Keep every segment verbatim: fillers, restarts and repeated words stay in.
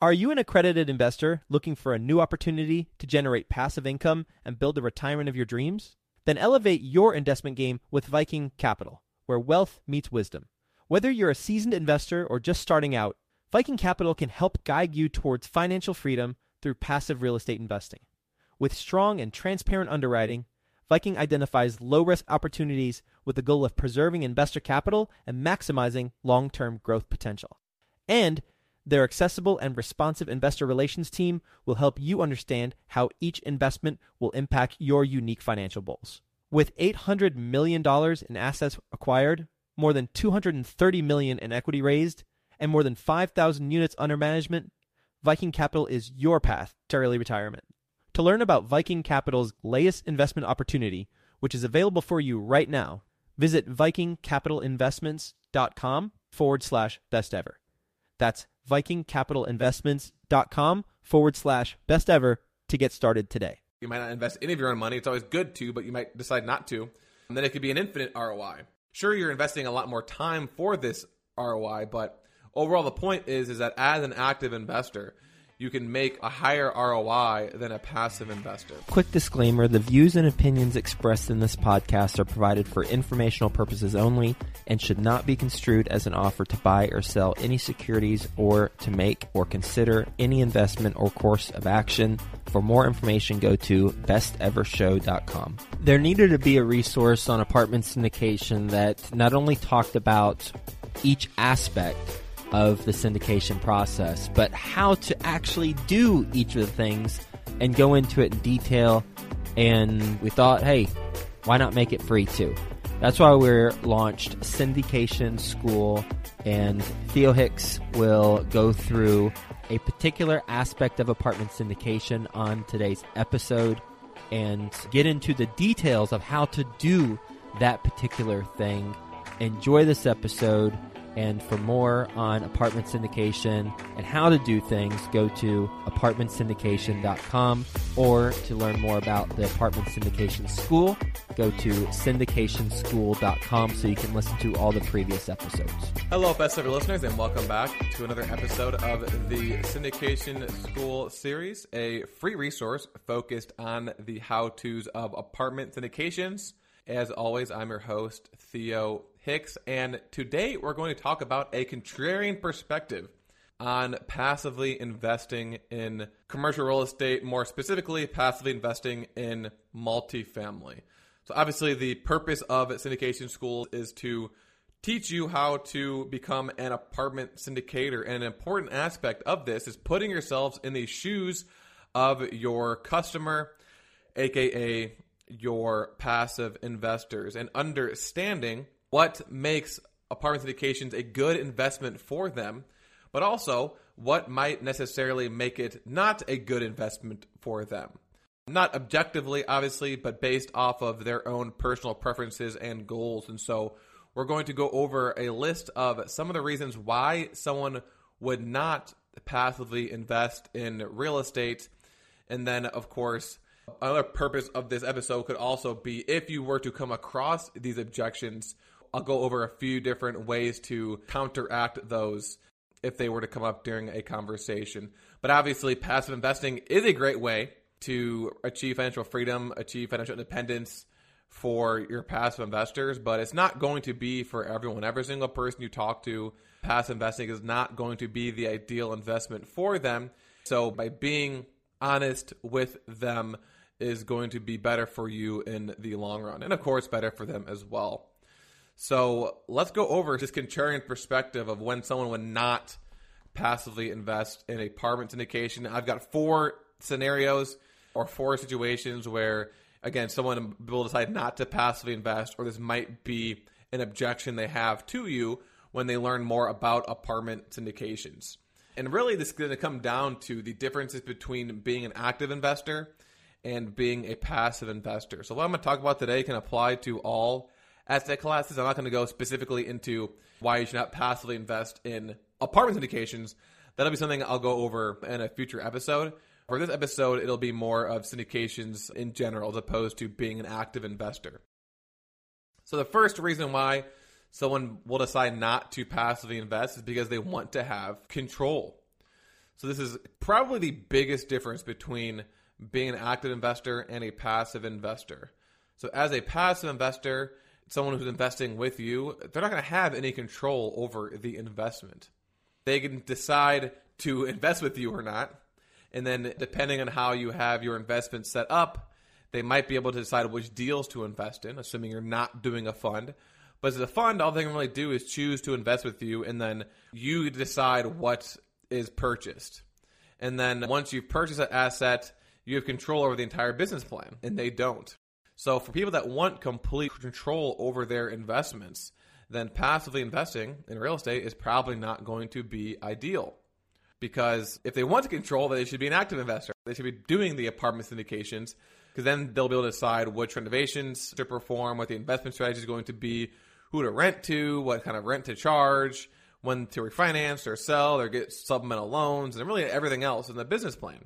Are you an accredited investor looking for a new opportunity to generate passive income and build the retirement of your dreams? Then elevate your investment game with Viking Capital, where wealth meets wisdom. Whether you're a seasoned investor or just starting out, Viking Capital can help guide you towards financial freedom through passive real estate investing. With strong and transparent underwriting, Viking identifies low-risk opportunities with the goal of preserving investor capital and maximizing long-term growth potential. And their accessible and responsive investor relations team will help you understand how each investment will impact your unique financial goals. With eight hundred million dollars in assets acquired, more than two hundred thirty million dollars in equity raised, and more than five thousand units under management, Viking Capital is your path to early retirement. To learn about Viking Capital's latest investment opportunity, which is available for you right now, visit vikingcapitalinvestments.com forward slash best ever. That's vikingcapitalinvestments.com forward slash best ever to get started today. You might not invest any of your own money. It's always good to, but you might decide not to. And then it could be an infinite R O I. Sure, you're investing a lot more time for this R O I, but overall the point is, is that as an active investor, you can make a higher R O I than a passive investor. Quick disclaimer, the views and opinions expressed in this podcast are provided for informational purposes only and should not be construed as an offer to buy or sell any securities or to make or consider any investment or course of action. For more information, go to best ever show dot com. There needed to be a resource on apartment syndication that not only talked about each aspect of the syndication process, but how to actually do each of the things and go into it in detail. And we thought, hey, why not make it free too? That's why we launched Syndication School, and Theo Hicks will go through a particular aspect of apartment syndication on today's episode and get into the details of how to do that particular thing. Enjoy this episode. And for more on apartment syndication and how to do things, go to apartment syndication dot com, or to learn more about the Apartment Syndication School, go to syndication school dot com so you can listen to all the previous episodes. Hello, Best Ever listeners, and welcome back to another episode of the Syndication School series, a free resource focused on the how-tos of apartment syndications. As always, I'm your host, Theo Hicks, and today we're going to talk about a contrarian perspective on passively investing in commercial real estate, more specifically, passively investing in multifamily. So obviously the purpose of Syndication School is to teach you how to become an apartment syndicator, and an important aspect of this is putting yourselves in the shoes of your customer, aka your passive investors, and understanding what makes apartment syndications a good investment for them, but also what might necessarily make it not a good investment for them. Not objectively, obviously, but based off of their own personal preferences and goals. And so we're going to go over a list of some of the reasons why someone would not passively invest in real estate. And then, of course, another purpose of this episode could also be, if you were to come across these objections, I'll go over a few different ways to counteract those if they were to come up during a conversation. But obviously, passive investing is a great way to achieve financial freedom, achieve financial independence for your passive investors, but it's not going to be for everyone. Every single person you talk to, passive investing is not going to be the ideal investment for them. So by being honest with them is going to be better for you in the long run, and of course, better for them as well. So let's go over this contrarian perspective of when someone would not passively invest in apartment syndication. I've got four scenarios or four situations where, again, someone will decide not to passively invest, or this might be an objection they have to you when they learn more about apartment syndications. And really, this is going to come down to the differences between being an active investor and being a passive investor. So what I'm going to talk about today can apply to all asset classes. I'm not going to go specifically into why you should not passively invest in apartment syndications. That'll be something I'll go over in a future episode. For this episode, it'll be more of syndications in general as opposed to being an active investor. So the first reason why someone will decide not to passively invest is because they want to have control. So this is probably the biggest difference between being an active investor and a passive investor. So as a passive investor, someone who's investing with you, they're not going to have any control over the investment. They can decide to invest with you or not. And then depending on how you have your investment set up, they might be able to decide which deals to invest in, assuming you're not doing a fund. But as a fund, all they can really do is choose to invest with you, and then you decide what is purchased. And then once you've purchased that asset, you have control over the entire business plan, and they don't. So for people that want complete control over their investments, then passively investing in real estate is probably not going to be ideal. Because if they want to control, then they should be an active investor. They should be doing the apartment syndications, because then they'll be able to decide which renovations to perform, what the investment strategy is going to be, who to rent to, what kind of rent to charge, when to refinance or sell or get supplemental loans, and really everything else in the business plan.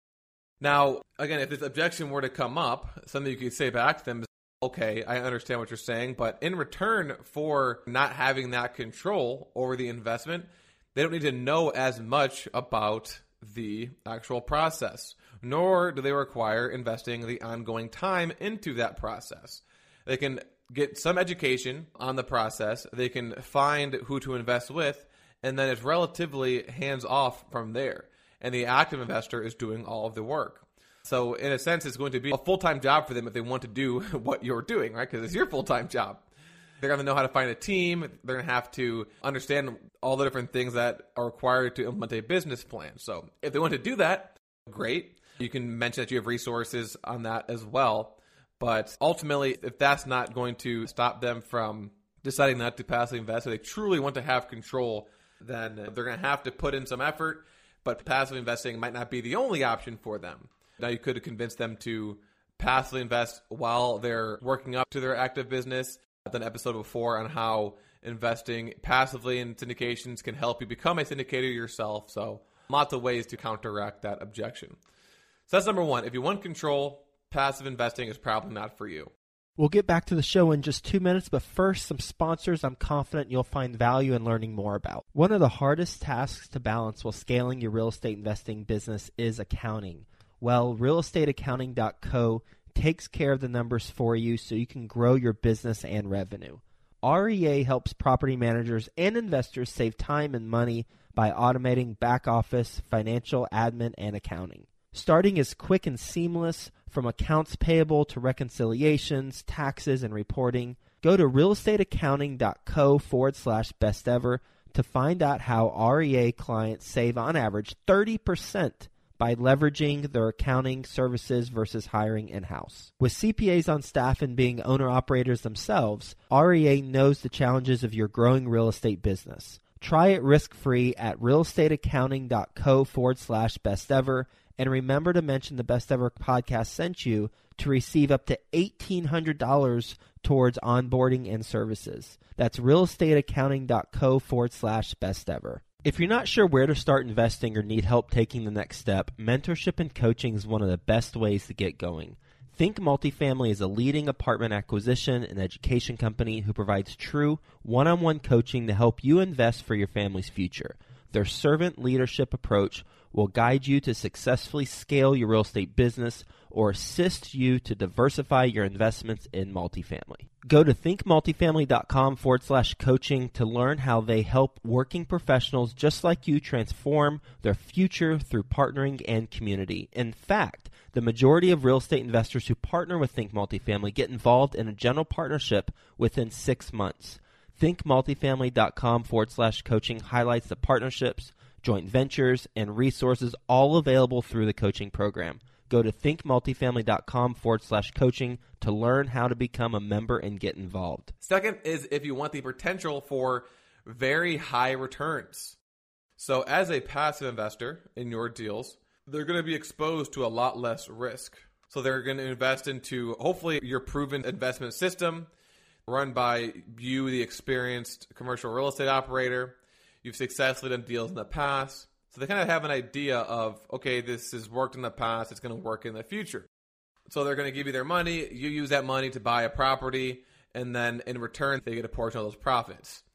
Now, again, if this objection were to come up, something you could say back to them is, okay, I understand what you're saying, but in return for not having that control over the investment, they don't need to know as much about the actual process, nor do they require investing the ongoing time into that process. They can get some education on the process, they can find who to invest with, and then it's relatively hands-off from there. And the active investor is doing all of the work. So in a sense, it's going to be a full-time job for them if they want to do what you're doing, right? Because it's your full-time job. They're going to know how to find a team. They're going to have to understand all the different things that are required to implement a business plan. So if they want to do that, great. You can mention that you have resources on that as well. But ultimately, if that's not going to stop them from deciding not to passively invest, if they truly want to have control, then they're going to have to put in some effort. But passive investing might not be the only option for them. Now, you could have convinced them to passively invest while they're working up to their active business. I've done an episode before on how investing passively in syndications can help you become a syndicator yourself. So lots of ways to counteract that objection. So that's number one. If you want control, passive investing is probably not for you. We'll get back to the show in just two minutes, but first, some sponsors I'm confident you'll find value in learning more about. One of the hardest tasks to balance while scaling your real estate investing business is accounting. Well, real estate accounting dot co takes care of the numbers for you so you can grow your business and revenue. R E A helps property managers and investors save time and money by automating back office, financial, admin, and accounting. Starting is quick and seamless, from accounts payable to reconciliations, taxes, and reporting. Go to real estate accounting dot co forward slash best ever to find out how R E A clients save on average thirty percent by leveraging their accounting services versus hiring in-house. With C P As on staff and being owner-operators themselves, R E A knows the challenges of your growing real estate business. Try it risk-free at real estate accounting dot co forward slash best ever. And remember to mention the Best Ever podcast sent you to receive up to eighteen hundred dollars towards onboarding and services. That's real estate accounting dot co forward slash best ever. If you're not sure where to start investing or need help taking the next step, mentorship and coaching is one of the best ways to get going. Think Multifamily is a leading apartment acquisition and education company who provides true one-on-one coaching to help you invest for your family's future. Their servant leadership approach will guide you to successfully scale your real estate business or assist you to diversify your investments in multifamily. Go to think multifamily dot com forward slash coaching to learn how they help working professionals just like you transform their future through partnering and community. In fact, the majority of real estate investors who partner with Think Multifamily get involved in a general partnership within six months. think multifamily dot com forward slash coaching highlights the partnerships, joint ventures, and resources all available through the coaching program. Go to think multifamily dot com forward slash coaching to learn how to become a member and get involved. Second is if you want the potential for very high returns. So as a passive investor in your deals, they're going to be exposed to a lot less risk. So they're going to invest into, hopefully, your proven investment system run by you, the experienced commercial real estate operator. You've successfully done deals in the past. So they kind of have an idea of, okay, this has worked in the past, it's going to work in the future. So they're going to give you their money, you use that money to buy a property, and then in return, they get a portion of those profits.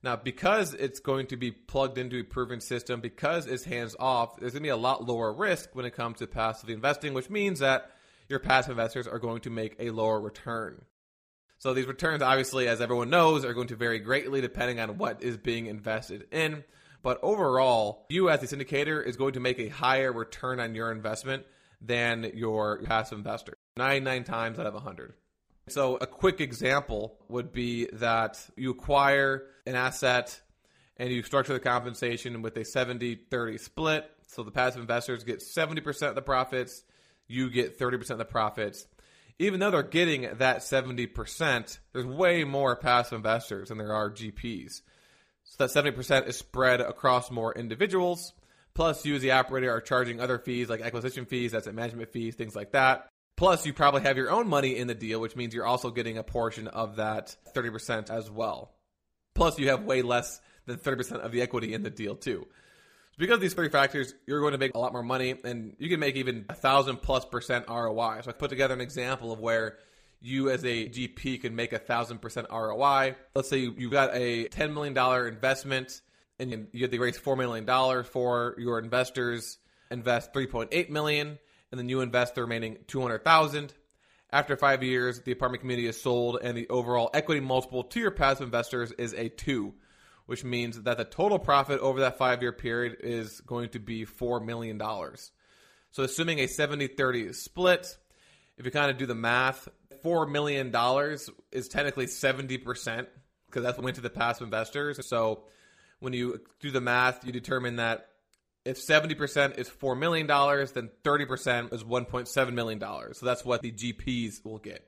Now, because it's going to be plugged into a proven system, because it's hands off, there's going to be a lot lower risk when it comes to passively investing, which means that your passive investors are going to make a lower return. So these returns, obviously, as everyone knows, are going to vary greatly depending on what is being invested in. But overall, you as a syndicator is going to make a higher return on your investment than your passive investor, ninety-nine times out of one hundred. So a quick example would be that you acquire an asset and you structure the compensation with a seventy thirty split. So the passive investors get seventy percent of the profits, you get thirty percent of the profits. Even though they're getting that seventy percent, there's way more passive investors than there are G Ps. So that seventy percent is spread across more individuals. Plus, you as the operator are charging other fees like acquisition fees, asset management fees, things like that. Plus, you probably have your own money in the deal, which means you're also getting a portion of that thirty percent as well. Plus, you have way less than thirty percent of the equity in the deal too. So because of these three factors, you're going to make a lot more money, and you can make even one thousand plus percent R O I. So I put together an example of where you as a G P can make one thousand percent R O I. Let's say you've got a ten million dollars investment, and you have to raise four million dollars for your investors, invest three point eight million dollars, and then you invest the remaining two hundred thousand dollars. After five years, the apartment community is sold, and the overall equity multiple to your passive investors is a two, which means that the total profit over that five-year period is going to be four million dollars. So assuming a seventy thirty split, if you kind of do the math, four million dollars is technically seventy percent because that's what went to the passive investors. So when you do the math, you determine that if seventy percent is four million dollars, then thirty percent is one point seven million dollars. So that's what the G Ps will get.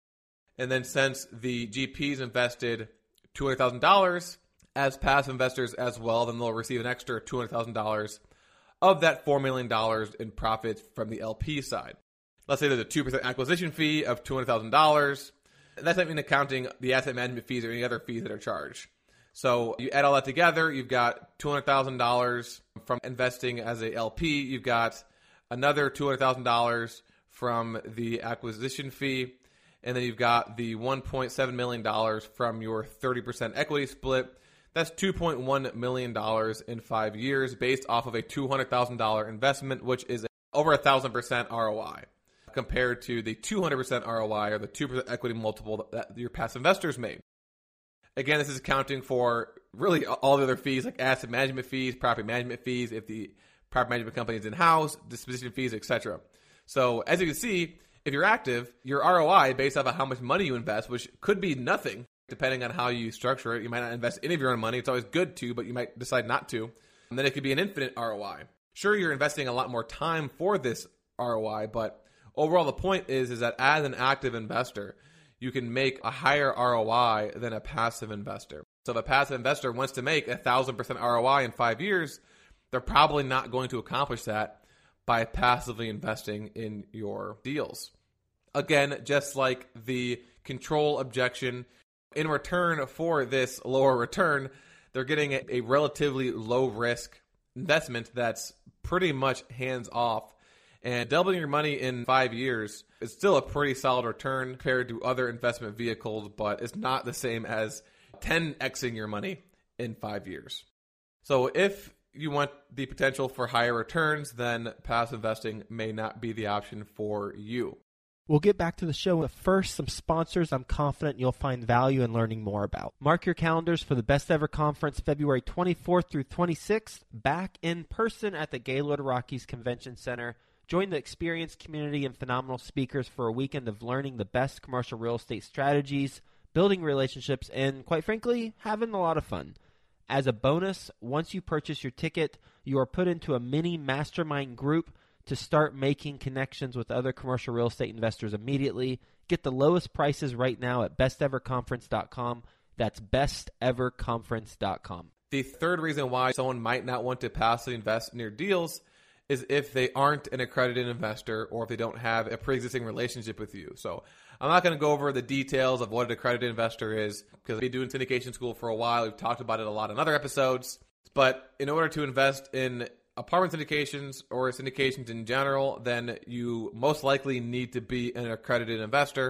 And then since the G Ps invested two hundred thousand dollars as passive investors as well, then they'll receive an extra two hundred thousand dollars of that four million dollars in profits from the L P side. Let's say there's a two percent acquisition fee of two hundred thousand dollars. That's not even accounting the asset management fees or any other fees that are charged. So you add all that together, you've got two hundred thousand dollars from investing as a L P. You've got another two hundred thousand dollars from the acquisition fee. And then you've got the one point seven million dollars from your thirty percent equity split. That's two point one million dollars in five years based off of a two hundred thousand dollars investment, which is over one thousand percent R O I compared to the two hundred percent R O I or the two percent equity multiple that your passive investors made. Again, this is accounting for really all the other fees like asset management fees, property management fees, if the property management company is in-house, disposition fees, et cetera. So as you can see, if you're active, your R O I based off of how much money you invest, which could be nothing, depending on how you structure it. You might not invest any of your own money. It's always good to, but you might decide not to. And then it could be an infinite R O I. Sure, you're investing a lot more time for this R O I, but overall the point is, is that as an active investor, you can make a higher R O I than a passive investor. So if a passive investor wants to make a one thousand percent R O I in five years, they're probably not going to accomplish that by passively investing in your deals. Again, just like the control objection, in return for this lower return, they're getting a, a relatively low risk investment that's pretty much hands off. And doubling your money in five years is still a pretty solid return compared to other investment vehicles, but it's not the same as ten Xing your money in five years. So if you want the potential for higher returns, then passive investing may not be the option for you. We'll get back to the show, but first, some sponsors I'm confident you'll find value in learning more about. Mark your calendars for the Best Ever Conference, February twenty-fourth through twenty-sixth, back in person at the Gaylord Rockies Convention Center. Join the experienced community and phenomenal speakers for a weekend of learning the best commercial real estate strategies, building relationships, and quite frankly, having a lot of fun. As a bonus, once you purchase your ticket, you are put into a mini mastermind group to start making connections with other commercial real estate investors immediately. Get the lowest prices right now at best ever conference dot com. That's best ever conference dot com. The third reason why someone might not want to passively invest in your deals is if they aren't an accredited investor or if they don't have a pre-existing relationship with you. So I'm not going to go over the details of what an accredited investor is because we've been doing syndication school for a while. We've talked about it a lot in other episodes. But in order to invest in apartment syndications or syndications in general, then you most likely need to be an accredited investor.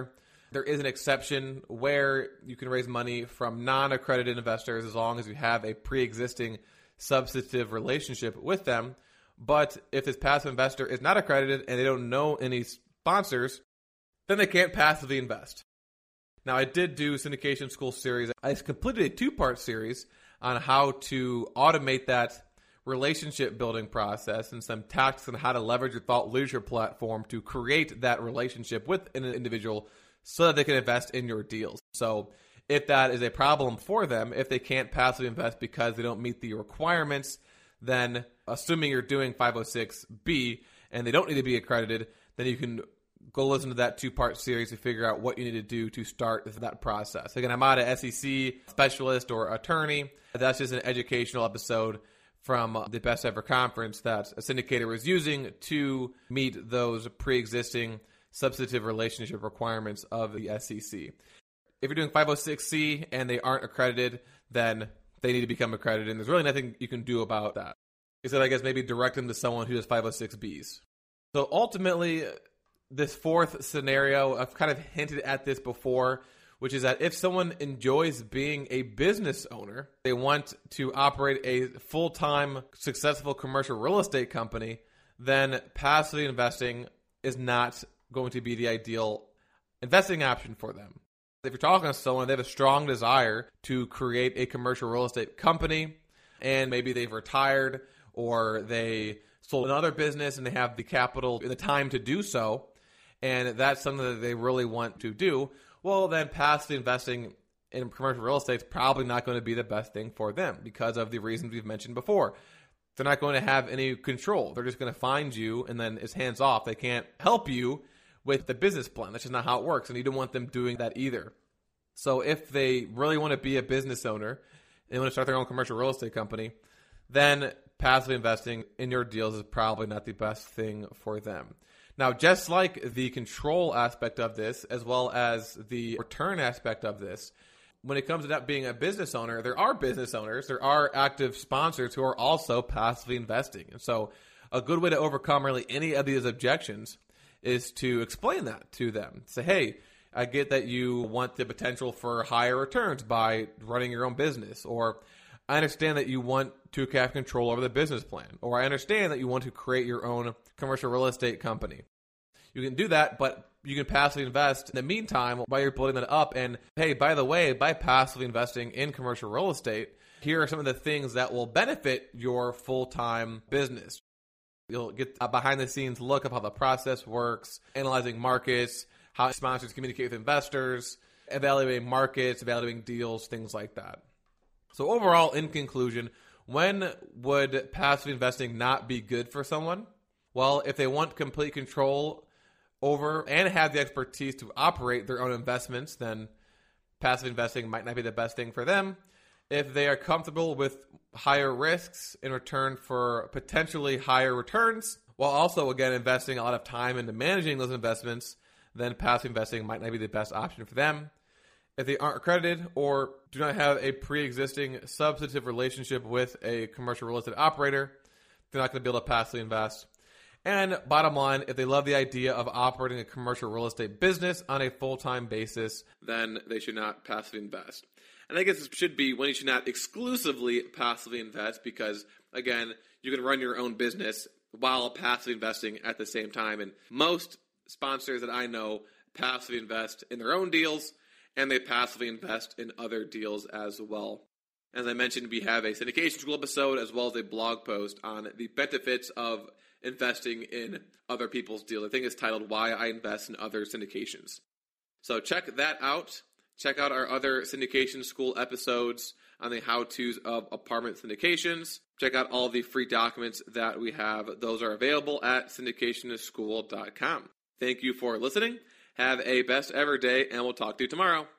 There is an exception where you can raise money from non-accredited investors as long as you have a pre-existing substantive relationship with them. But if this passive investor is not accredited and they don't know any sponsors, then they can't passively invest. Now, I did do Syndication School series. I completed a two-part series on how to automate that relationship building process and some tactics on how to leverage your thought leadership platform to create that relationship with an individual so that they can invest in your deals. So if that is a problem for them, if they can't passively invest because they don't meet the requirements, then assuming you're doing five oh six B and they don't need to be accredited, then you can go listen to that two-part series to figure out what you need to do to start that process. Again, I'm not an S E C specialist or attorney. That's just an educational episode from the Best Ever Conference that a syndicator was using to meet those pre-existing substantive relationship requirements of the S E C. If you're doing five oh six C and they aren't accredited, then they need to become accredited, and there's really nothing you can do about that. Instead, I guess maybe direct them to someone who does five oh six Bs. So ultimately, this fourth scenario, I've kind of hinted at this before, which is that if someone enjoys being a business owner, they want to operate a full-time, successful commercial real estate company, then passively investing is not going to be the ideal investing option for them. If you're talking to someone, they have a strong desire to create a commercial real estate company, and maybe they've retired or they sold another business and they have the capital and the time to do so, and that's something that they really want to do, well, then passively investing in commercial real estate is probably not going to be the best thing for them because of the reasons we've mentioned before. They're not going to have any control. They're just going to find you, and then it's hands off. They can't help you with the business plan. That's just not how it works, and you don't want them doing that either. So if they really want to be a business owner and they want to start their own commercial real estate company, then passively investing in your deals is probably not the best thing for them. Now, just like the control aspect of this, as well as the return aspect of this, when it comes to that being a business owner, there are business owners, there are active sponsors who are also passively investing. And so a good way to overcome really any of these objections is to explain that to them. Say, hey, I get that you want the potential for higher returns by running your own business, or I understand that you want to have control over the business plan, or I understand that you want to create your own commercial real estate company. You can do that, but you can passively invest in the meantime while you're building that up. And hey, by the way, by passively investing in commercial real estate, here are some of the things that will benefit your full-time business. You'll get a behind-the-scenes look of how the process works, analyzing markets, how sponsors communicate with investors, evaluating markets, evaluating deals, things like that. So overall, in conclusion, when would passive investing not be good for someone? Well, if they want complete control over and have the expertise to operate their own investments, then passive investing might not be the best thing for them. If they are comfortable with higher risks in return for potentially higher returns, while also, again, investing a lot of time into managing those investments, then passive investing might not be the best option for them. If they aren't accredited or do not have a pre-existing substantive relationship with a commercial real estate operator, they're not going to be able to passively invest. And bottom line, if they love the idea of operating a commercial real estate business on a full-time basis, then they should not passively invest. And I guess this should be when you should not exclusively passively invest because, again, you can run your own business while passively investing at the same time. And most sponsors that I know passively invest in their own deals, and they passively invest in other deals as well. As I mentioned, we have a syndication school episode as well as a blog post on the benefits of investing in other people's deals. I think it's titled Why I Invest in Other Syndications. So check that out. Check out our other syndication school episodes on the how-tos of apartment syndications. Check out all the free documents that we have. Those are available at syndication school dot com. Thank you for listening. Have a best ever day, and we'll talk to you tomorrow.